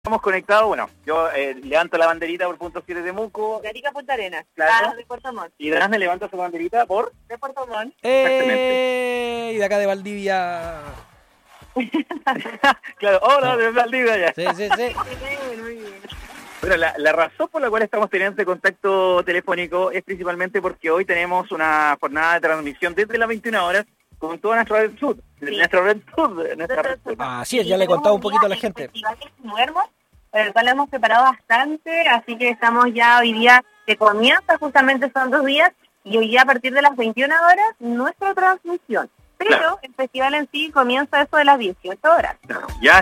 Estamos conectados, bueno, yo levanto la banderita por Punto 7 de Temuco. De Arica a Punta Arenas. Claro. De Puerto Montt. Y además me levanto su banderita por... De Puerto Montt. Y de acá de Valdivia. Claro, hola, de Valdivia ya. Sí. Muy bien. Bueno, la razón por la cual estamos teniendo este contacto telefónico es principalmente porque hoy tenemos una jornada de transmisión desde las 21 horas con toda nuestra red sur. Sí. Nuestra red sur. Así es, ya le he contado un poquito a la gente. El festival que Nuermo, para el cual hemos preparado bastante, así que estamos ya hoy día que comienza, justamente son 2 días, y hoy día a partir de las 21 horas nuestra transmisión. Pero Claro. el festival en sí comienza eso de las 18 horas. Ya